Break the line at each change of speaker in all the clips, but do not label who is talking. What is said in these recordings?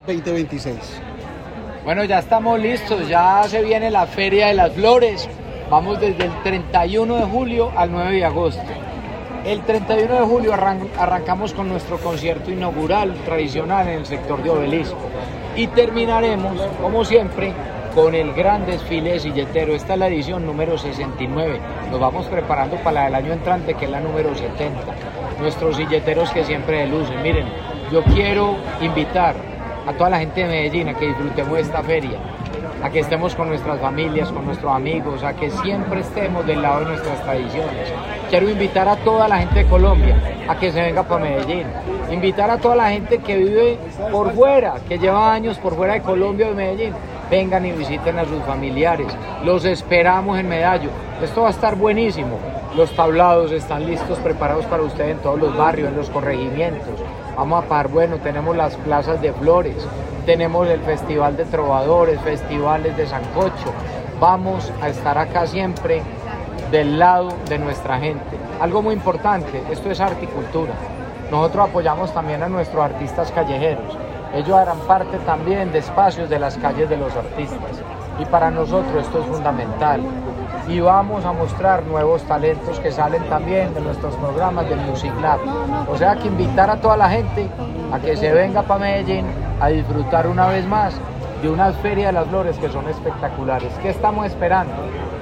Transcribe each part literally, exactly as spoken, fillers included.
veinte veintiséis.
Bueno, ya estamos listos, ya se viene la Feria de las Flores. Vamos desde el treinta y uno de julio al nueve de agosto. El treinta y uno de julio arran arrancamos con nuestro concierto inaugural tradicional en el sector de Obelisco. Y terminaremos, como siempre, con el gran desfile de silletero. Esta es la edición número sesenta y nueve. Nos vamos preparando para la del año entrante, que es la número setenta. Nuestros silleteros que siempre lucen. Miren, yo quiero invitar a toda la gente de Medellín a que disfrutemos de esta feria, a que estemos con nuestras familias, con nuestros amigos, a que siempre estemos del lado de nuestras tradiciones. Quiero invitar a toda la gente de Colombia a que se venga para Medellín, invitar a toda la gente que vive por fuera, que lleva años por fuera de Colombia o de Medellín, vengan y visiten a sus familiares, los esperamos en Medallo. Esto va a estar buenísimo, los tablados están listos, preparados para ustedes en todos los barrios, en los corregimientos. Vamos a par, bueno, tenemos las plazas de flores, tenemos el festival de trovadores, festivales de sancocho. Vamos a estar acá siempre del lado de nuestra gente. Algo muy importante, esto es arte y cultura. Nosotros apoyamos también a nuestros artistas callejeros. Ellos harán parte también de espacios de las calles de los artistas. Y para nosotros esto es fundamental. Y vamos a mostrar nuevos talentos que salen también de nuestros programas de Music Lab. O sea que invitar a toda la gente a que se venga para Medellín a disfrutar una vez más de una feria de las flores que son espectaculares. ¿Qué estamos esperando?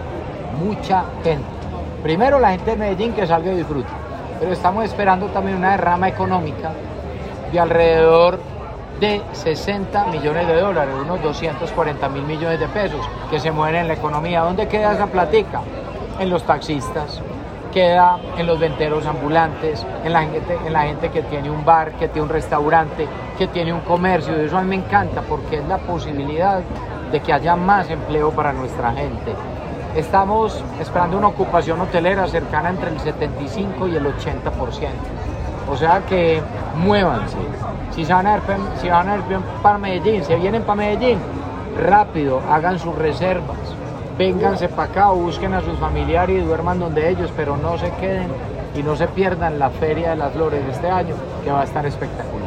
Mucha gente. Primero la gente de Medellín que salga y disfrute, pero estamos esperando también una derrama económica de alrededor de sesenta millones de dólares, unos doscientos cuarenta mil millones de pesos que se mueven en la economía. ¿Dónde queda esa platica? En los taxistas, queda en los venteros ambulantes, en la gente, en la gente que tiene un bar, que tiene un restaurante, que tiene un comercio. Y eso a mí me encanta porque es la posibilidad de que haya más empleo para nuestra gente. Estamos esperando una ocupación hotelera cercana entre el setenta y cinco y el ochenta por ciento. O sea que muévanse. Si se van a ir, si van a ir para Medellín, se vienen para Medellín, rápido, hagan sus reservas. Vénganse para acá, busquen a sus familiares y duerman donde ellos, pero no se queden y no se pierdan la Feria de las Flores de este año, que va a estar espectacular.